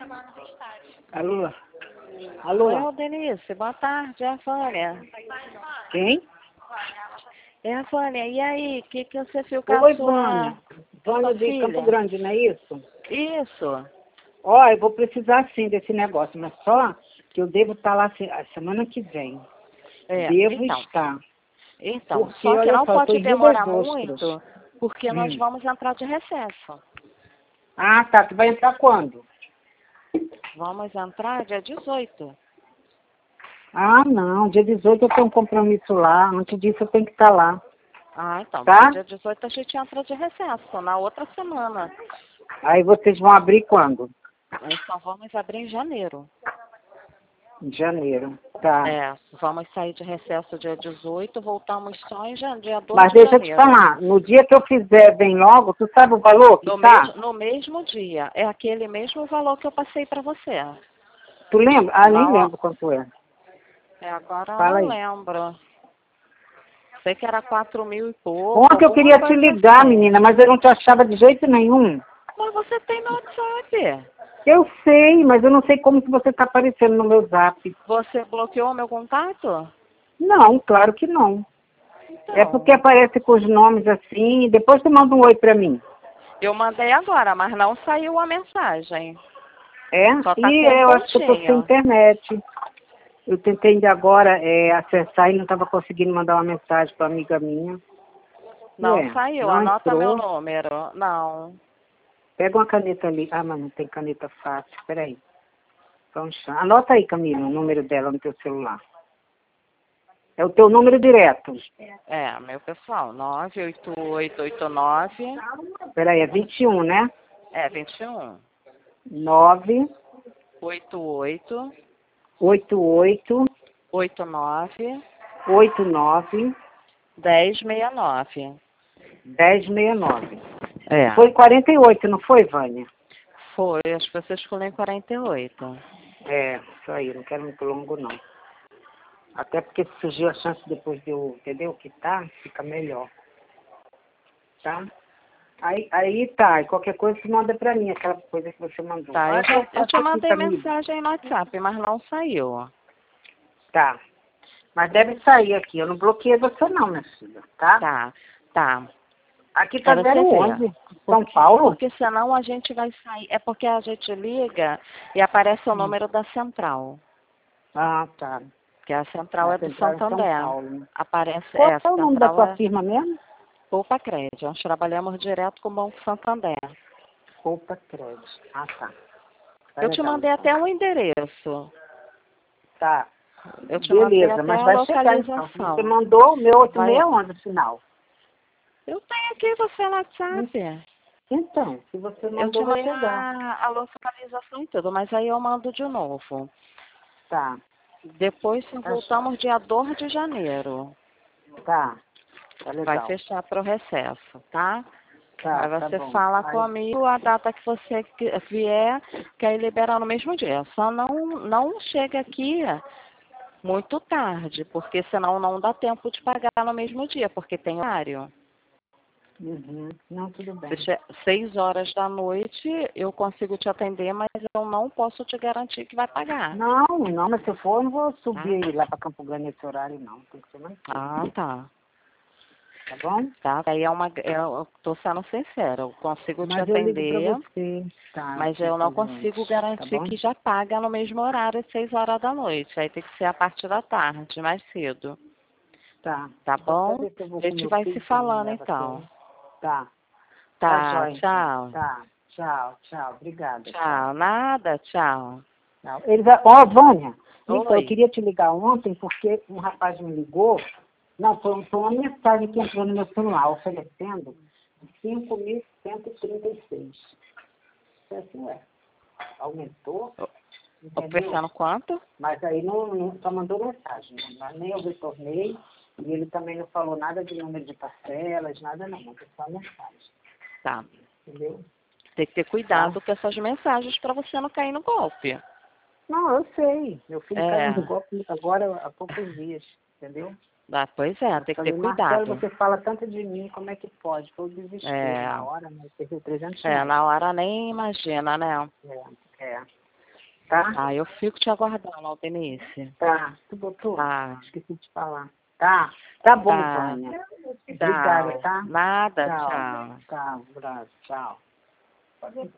Alô? Alô? Oi, Denise, boa tarde, é a Vânia. Quem? É a Vânia, e aí, o que você viu com Oi, a sua Vânia. Vânia de filha? Campo Grande, não é isso? Isso. Ó, eu vou precisar sim desse negócio, mas só que eu devo estar lá a semana que vem. Devo estar. Então, Porque, só que olha não só, eu tô pode em Rio das demorar Ostras. muito, porque nós vamos entrar de recesso. Ah, tá. Tu vai entrar quando? Vamos entrar dia 18. Ah, não. Dia 18 eu tenho um compromisso lá. Antes disso eu tenho que estar lá. Ah, então, Tá? dia 18 a gente entra de recesso, na outra semana. Aí vocês vão abrir quando? Então, vamos abrir em janeiro. Em janeiro. Tá. Vamos sair de recesso dia 18, voltamos só em dia 2 Mas de deixa eu te janeiro. falar. No dia que eu fizer bem logo, tu sabe o valor que tá? No mesmo dia. É aquele mesmo valor que eu passei para você. Tu lembra? Ah, nem Não, lembro quanto é. agora eu Fala não aí. lembro. Sei que era 4.000 e pouco, Ontem eu alguma queria te coisa ligar, assim. menina, mas eu não te achava de jeito nenhum. Mas você tem no WhatsApp. Eu sei, mas eu não sei como que você está aparecendo no meu zap. Você bloqueou meu contato? Não, claro que não. É porque Então, aparece com os nomes assim, e depois tu manda um oi pra mim. eu mandei agora, mas não saiu a mensagem. É? Só tá E com um eu acho que eu tô sem pontinho. internet. Eu tentei ainda agora acessar e não estava conseguindo mandar uma mensagem para amiga minha. Não Ué, saiu, não anota meu entrou. número. Não. Pega uma caneta ali. Ah, mas não tem caneta fácil. Peraí. Anota aí, Camila, o número dela no teu celular. É o teu número direto. Meu pessoal, 98889. Peraí, é 21, né? 21. 9, 88 88, 89 89, 1069. 1069. É. Foi 48, não foi, Vânia? Foi, acho que você escolheu em 48. É, isso aí, não quero muito longo, não. Até porque se surgiu a chance depois de eu, entendeu? Quitar, fica melhor. Tá? Aí tá, e qualquer coisa você manda pra mim, aquela coisa que você mandou. Tá, eu te Passa aqui, mandei Camila. mensagem no WhatsApp, mas não saiu. Tá. Mas deve sair aqui. Eu não bloqueei você não, minha filha, tá? Tá. Aqui tá Pra você ver. 011, São Paulo. Porque senão a gente vai sair. É porque a gente liga e aparece o número da central. Ah, tá. Que a central é do Central em São Santander. Paulo. Aparece, Qual a é o nome da central tua é firma mesmo? Poupa Crédito. Nós trabalhamos direto com o Banco Santander. Poupa Crédito. Ah, tá. Tá Eu te legal, mandei então. até um endereço. Tá. Eu te mandei Beleza, até mas a vai chegar então. Se você localização. mandou o meu Vai. 861 no final. Eu tenho aqui você no WhatsApp. Então, se você Eu te mandou, vai mandei chegar. a localização e tudo, mas aí eu mando de novo. Tá. Depois Tá, voltamos dia 2 de janeiro. tá. Tá Vai legal. fechar para o recesso, tá? Tá, Aí tá você bom. fala Aí, comigo a data que você vier, que aí libera no mesmo dia. Só não chega aqui muito tarde, porque senão não dá tempo de pagar no mesmo dia, porque tem horário. Não, tudo bem. 6 horas da noite eu consigo te atender, mas eu não posso te garantir que vai pagar. Não, mas se eu for, eu não vou Tá? subir lá pra Campo Grande nesse horário, não. Tem que ser mais cedo. Ah, tá. Tá bom? Tá? Aí eu tô sendo sincera, eu consigo te Mas eu ligo pra atender, você. Tá, mas vou eu não fazer consigo antes. Tá garantir bom? que já paga no mesmo horário, 6 horas da noite. Vai ter que ser a partir da tarde, mais cedo. Tá. Tá Vou até bom? ver se eu vou A com gente meu vai se filho, se ele me falando leva até então. aí. Tá. Tá Tá, jóia, então. tchau. Tá. Tchau, tchau. Obrigada. Tchau. Tchau, nada, tchau. Tchau. Ó, Vânia. Então, eu Oi. queria te ligar ontem porque um rapaz me ligou. Não, foi uma mensagem que entrou no meu celular oferecendo 5.136. Eu assim, ué, aumentou, entendeu? Oferecendo quanto? Mas aí não só mandou mensagem, né? Mas nem eu retornei, e ele também não falou nada de número de parcelas, nada não, mandou só mensagem, Tá. entendeu? Tem que ter cuidado com essas mensagens para você não cair no golpe. Não, eu sei, meu filho caiu no É. golpe agora há poucos dias, entendeu? Pois é, Eu tem que ter falei, Marcelo, cuidado. você fala tanto de mim, como é que pode? Foi o desespero É, na hora, né? Perdeu 300 reais. na hora nem imagina, né? É. tá? Ah, eu fico te aguardando, Aldenice. Tá, tu botou? Tá. Esqueci de falar. Tá, tá bom, Tá. Vânia. Obrigada, tá? Nada, Tchau. tchau. Tá, um abraço, tchau.